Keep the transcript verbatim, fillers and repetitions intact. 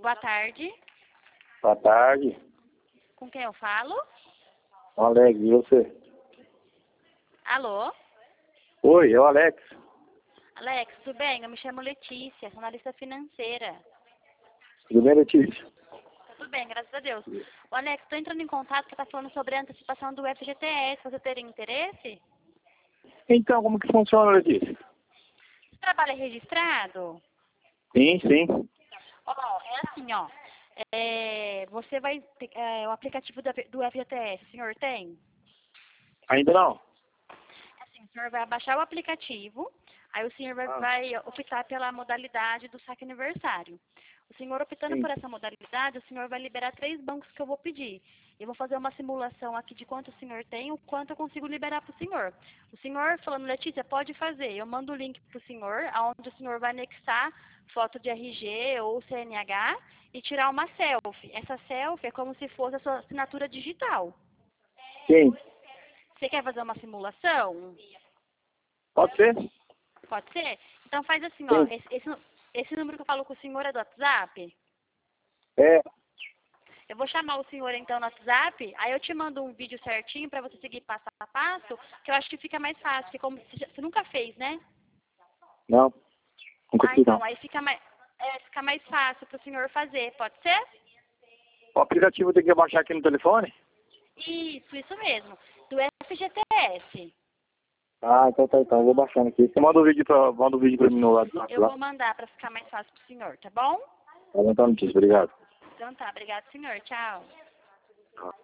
Boa tarde. Boa tarde. Com quem eu falo? Alex, e você? Alô? Oi, é o Alex. Alex, tudo bem? Eu me chamo Letícia, sou analista financeira. Tudo bem, Letícia? Tudo bem, graças a Deus. O Alex, estou entrando em contato que está falando sobre a antecipação do F G T S. Você teria interesse? Então, como que funciona, Letícia? Você trabalha registrado? Sim, sim. Ó, é assim, ó. É, você vai ter é, o aplicativo da- do F G T S, o senhor tem? Ainda não? Assim, o senhor vai baixar o aplicativo, aí o senhor vai, Ah, vai optar pela modalidade do saque aniversário. O senhor optando sim. por essa modalidade, o senhor vai liberar três bancos que eu vou pedir. Eu vou fazer uma simulação aqui de quanto o senhor tem, o quanto eu consigo liberar para o senhor. O senhor falando, Letícia, pode fazer. Eu mando o link para o senhor, onde o senhor vai anexar foto de R G ou C N H e tirar uma selfie. Essa selfie é como se fosse a sua assinatura digital. Sim. Você quer fazer uma simulação? Pode ser? Pode ser? Então faz assim, ó. Sim. Esse, esse, esse número que eu falo com o senhor é do WhatsApp? É. Eu vou chamar o senhor então no WhatsApp, aí eu te mando um vídeo certinho para você seguir passo a passo, que eu acho que fica mais fácil, porque como você, já- você nunca fez, né? Não. Nunca Ah, fiz, então, não. aí fica mais, é, fica mais fácil para o senhor fazer, pode ser? O aplicativo tem que baixar aqui no telefone? Isso, isso mesmo. Do F G T S. Ah, então tá, então. Eu vou baixando aqui. Você manda o vídeo pra, manda o vídeo pra mim no WhatsApp Eu lá. vou mandar para ficar mais fácil para o senhor, tá bom? Tá bom, então, Letícia. Obrigado. Então tá, obrigado, senhor. Tchau.